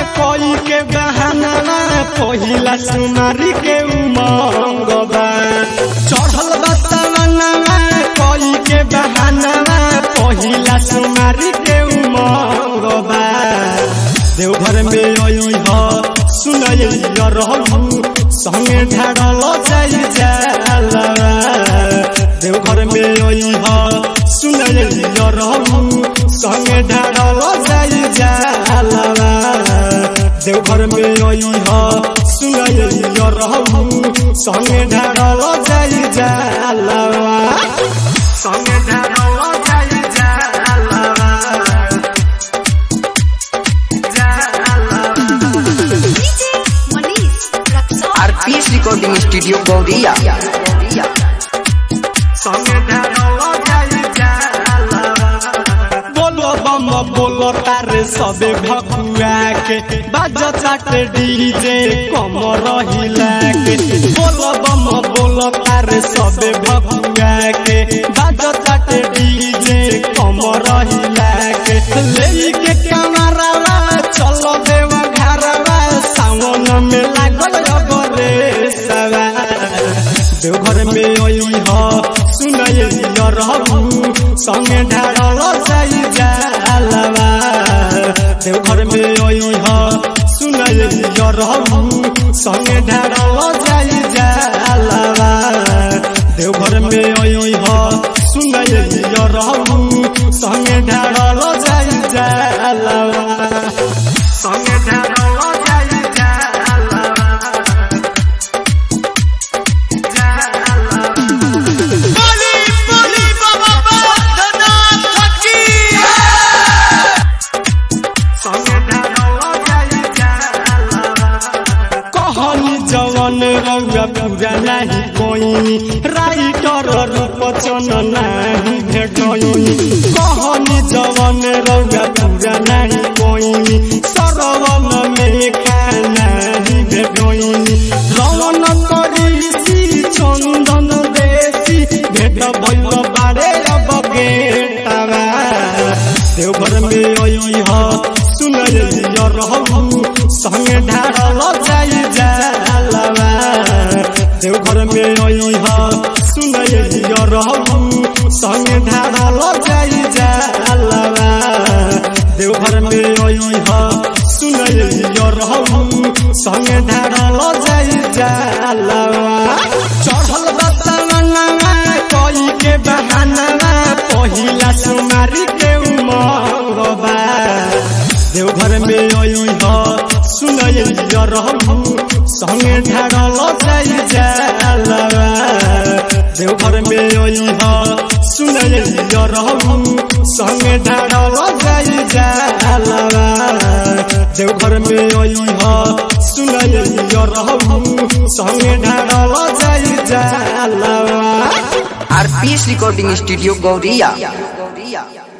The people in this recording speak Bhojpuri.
कोई के बहाना पहिला सुमारी के उमंगबा चढ़ल बसवना कोई के बहाना पहिला सुमारी के उमंगबा देवघर में आई हो सुनई रहू संगे ढाड़ल जाई जाला देवघर में आई हो सुनई रहू संगे ढाड़ल जाई जाला देवघर में आई हो सुनई रहू संगे ढाड़ल जाई जाला संगे ढाड़ल जाई जाला आरपीएस रिकॉर्डिंग स्टूडियो गौरिया बोलो बम बोलो तारे सबे भकुआ के बाजा चाटे डीजे कम रहिला के बोलो बम बोलो तारे सबे भकुआ के बाजा चाटे डीजे कम रहिला के लेके कमरावा चलो देवा घरवा सावन में लागल रे सवा देवघर में आई हो सुनई रहू संगे ढाड़ल जाई जाला देवघर में आई हो सुनई रहू संगे ढाड़ल जाई जाला देवघर में आई हो सुनई रहू संगे ढाड़ल जाई जाला संगे ढाड़ल जाई जाला जवन रंगा पूरा नहीं कोई राइटर रूप चन नहीं भेटोई कहनी जवन रंगा पूरा नहीं कोई सरवन में खाना नहीं भेटोई रवन करी चंदन देसी भेट भइल बारे अब गेटावा देवघर में आई हो सुनई रहू संगे ढाड़ल जाई जाला देवघर में आई हो सुनई रहू संगे ढाड़ल जाई जाला देवघर में आई हो सुनई रहू संगे ढाड़ल जाई जाला चढ़ल बसवना कोई के बहाना पहिला सुमारी के उमंगबा देवघर में आई हो सुनई रहू संगे ढाड़ल जाई जाला देवघर में आई हो सुनई रहू संगे ढाड़ल जाई जाला देवघर में आई हो सुनई रहू संगे ढाड़ल जाई जाला आरपीएस रिकॉर्डिंग स्टूडियो गौरिया।